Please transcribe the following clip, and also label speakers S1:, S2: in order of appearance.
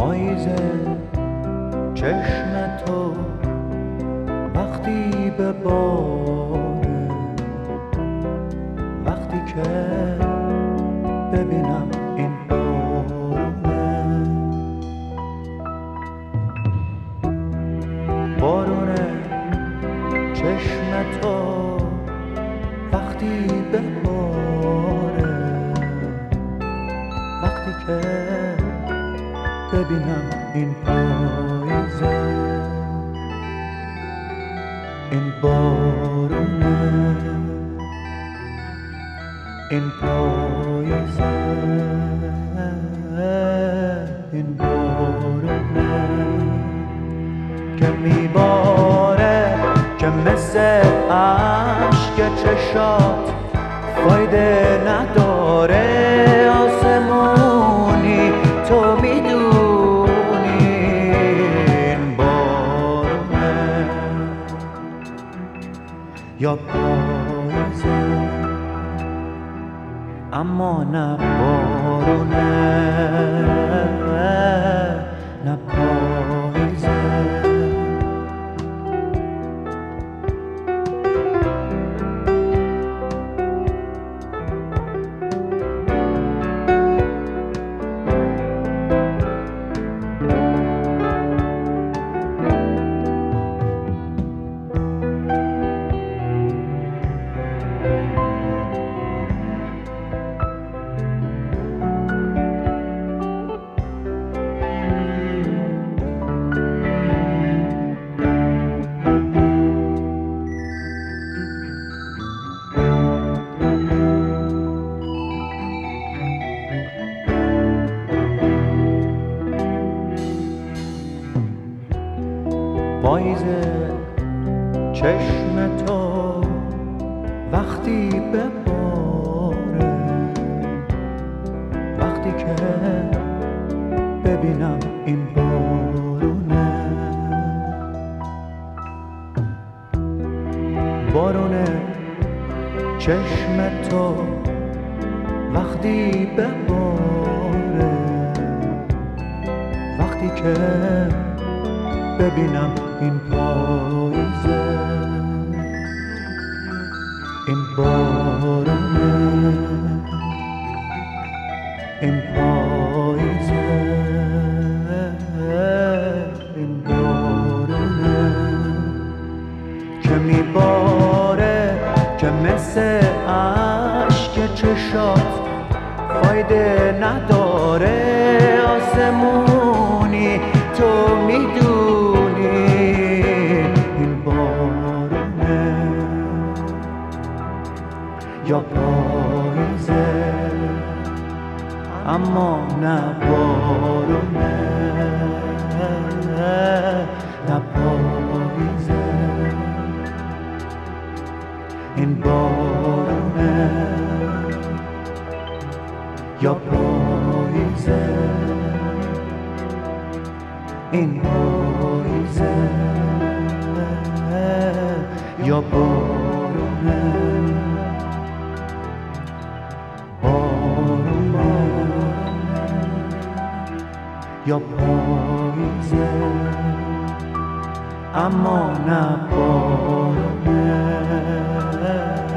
S1: پاییز چشم تو وقتی به باره، وقتی که ببینم این بارونه، بارونه چشم تو وقتی به باره، وقتی که ببینم این پاییزه، این بارونه، این پاییزه، این بارونه که میباره، که مثل عشق چشات فایده نداره. آسمونی تو میدونی این بارونه یا پاییزه، اما نه بارونه، نه پاییزه. پاییز چشم تو وقتی به باره، وقتی که ببینم این بارونه، بارونه چشم تو وقتی به باره، وقتی که ببینم این پاییزه، این بارونه، این پاییزه، این بارونه که میباره، که مثل عشق چشات فایده نداره. آسمونی تو میدونی این بارونه یا پاییزه، اما نه بارونه، نه پاییزه. این بارونه یا پاییزه، این پاییزه یا بارونه، بارونه یا پاییزه، اما نه بارونه.